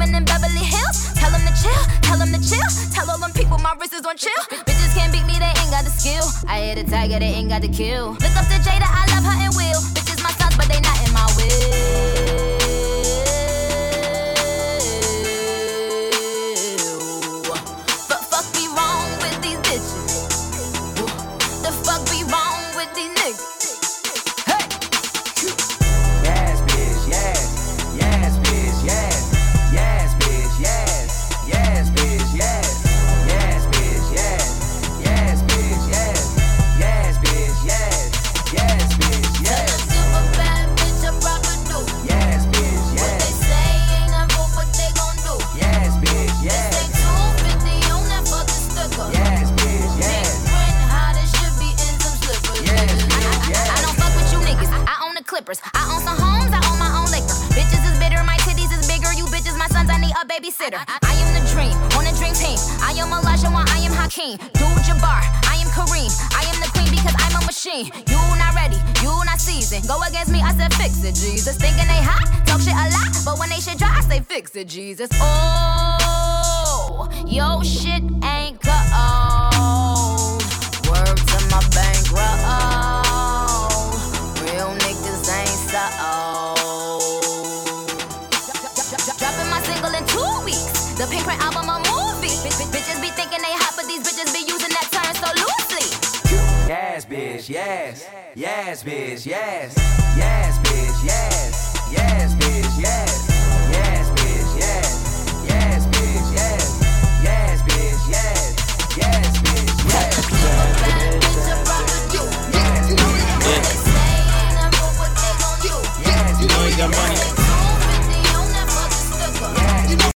living in Beverly Hills. Tell them to chill, tell them to chill. Tell all them people my wrist is on chill. Bitches can't beat me, they ain't got the skill. I hit a tiger, they ain't got the kill. Look up to Jada, I love her and Will. Bitches my sons, but they not in my will. Fuck be wrong with these bitches. The fuck be wrong with these niggas. Hey! Yes, bitch, yes. Yes, bitch, yes. Yes, bitch, yes. Yes, bitch, yes. Yes, bitch, yes. Yes, bitch, yes. Yes, bitch, yes. Yes, bitch, yes. Tell a super bad bitch a proper do. Yes, bitch, What they yes. say ain't never what they gon' do. Yes, bitch, They yes. 250 on that fucking sticker. Yes, bitch, yes. Big print, how they should be in some slippers. Yes, bitch, yes. I don't fuck with you niggas. I own the Clippers. I own some homes. I own my own liquor. Bitches is bitter. My titties is bigger. You bitches, my sons. I need a babysitter. I am the dream on the dream team. I am Elijah while I am Hakeem. Dude Jabbar. I am Kareem. I am the queen because I'm a machine. You not ready. You not seasoned. Go against me. I said fix it, Jesus. Thinking they hot. Talk shit a lot. But when they shit dry, I say fix it, Jesus. Oh, yo shit ain't cold. Word to my bankroll. Real niggas ain't so. Dropping my single in 2 weeks. The Pink Print album a movie. Bitches be thinking they hot, but these bitches be using that term so loosely. Yes, bitch, yes. Yes, bitch, yes. Yes, bitch, yes. Yes, bitch, yes.